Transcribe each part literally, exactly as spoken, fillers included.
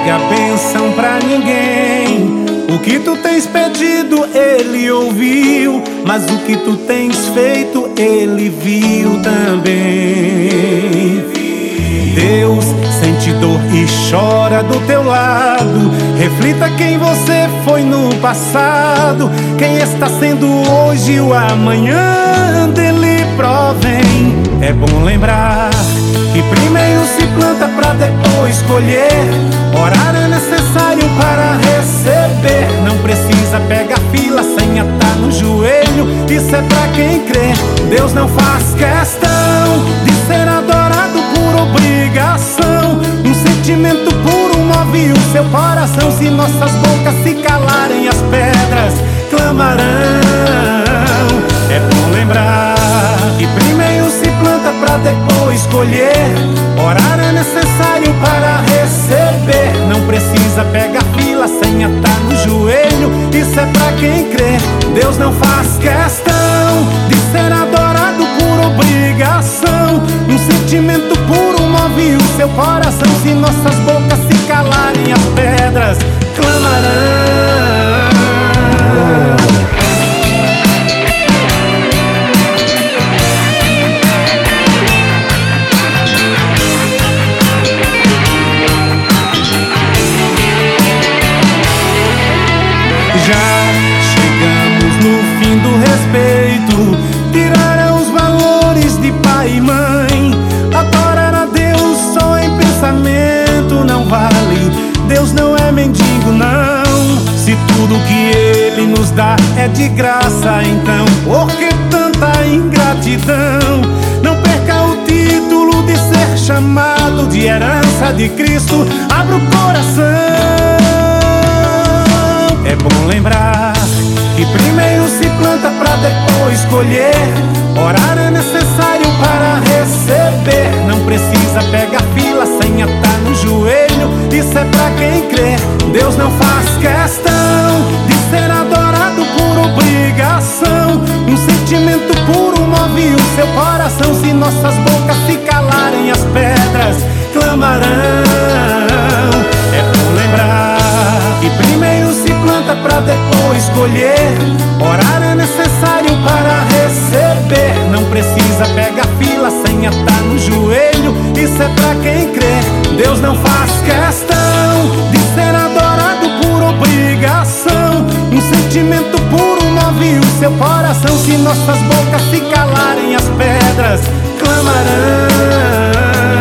nega bênção pra ninguém. O que tu tens pedido, ele ouviu, mas o que tu tens feito, ele viu também. Deus sente dor e chora do teu lado. Reflita quem você foi no passado, quem está sendo hoje o amanhã dele provém. É bom lembrar que primeiro se planta pra depois colher. Orar é necessário para receber. Não precisa pegar fila sem atar no joelho. Isso é pra quem crê. Deus não faz questão de ser adorado por obrigação. Um sentimento puro move o seu coração. Se nossas bocas se calarem, as pedras clamarão. É bom lembrar que primeiro se planta pra depois colher. Orar é necessário para receber. Não precisa pegar fila sem atar no joelho. Isso é pra quem crê. Deus não faz questão de ser adorado por obrigação. Um sentimento puro move o seu coração. Se nossas bocas se calarem, as pedras clamarão. Já chegamos no fim do respeito. Tiraram os valores de pai e mãe. Adorar a Deus só em pensamento não vale. Deus não é mendigo não. Se tudo que Ele nos dá é de graça, então por que tanta ingratidão? Não perca o título de ser chamado de herança de Cristo. Abra o coração. É bom lembrar que primeiro se planta pra depois colher. Orar é necessário para receber. Não precisa pegar fila sem atar no joelho. Isso é pra quem crê. Deus não faz questão de ser adorado por obrigação. Um sentimento puro move o seu coração. Se nossas bocas se calarem, as pedras clamarão. É bom lembrar que primeiro se planta pra depois colher. Orar é necessário para receber. Não precisa pegar fila sem atar no joelho. Isso é pra quem crê. Deus não faz questão de ser adorado por obrigação. Um sentimento puro move o seu coração. Se nossas bocas se calarem, as pedras clamarão.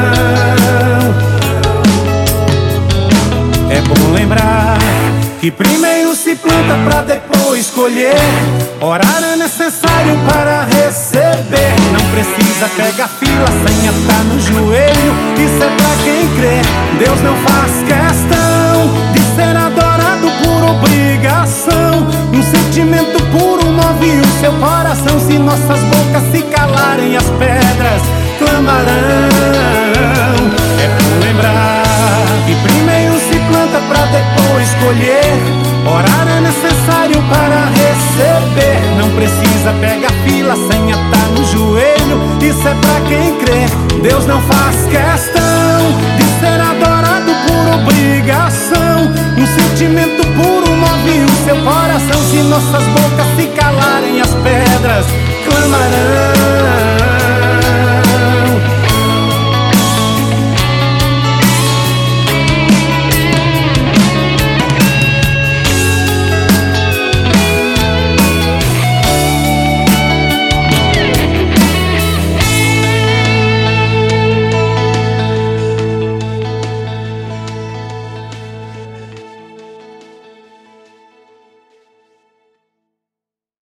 É bom lembrar que primeiro se planta pra depois colher. Orar é necessário para receber. Não precisa pegar fila sem atar no joelho. Isso é pra quem crê. Deus não faz questão de ser adorado por obrigação. Um sentimento puro move o seu coração. Se nossas bocas se calarem, as pedras clamarão. É bom lembrar que primeiro se planta pra depois colher. Orar é necessário para receber. Não precisa pegar fila sem atar no joelho. Isso é pra quem crê. Deus não faz questão de ser adorado por obrigação. Um sentimento puro move o seu coração. Se nossas bocas se calarem, as pedras clamarão.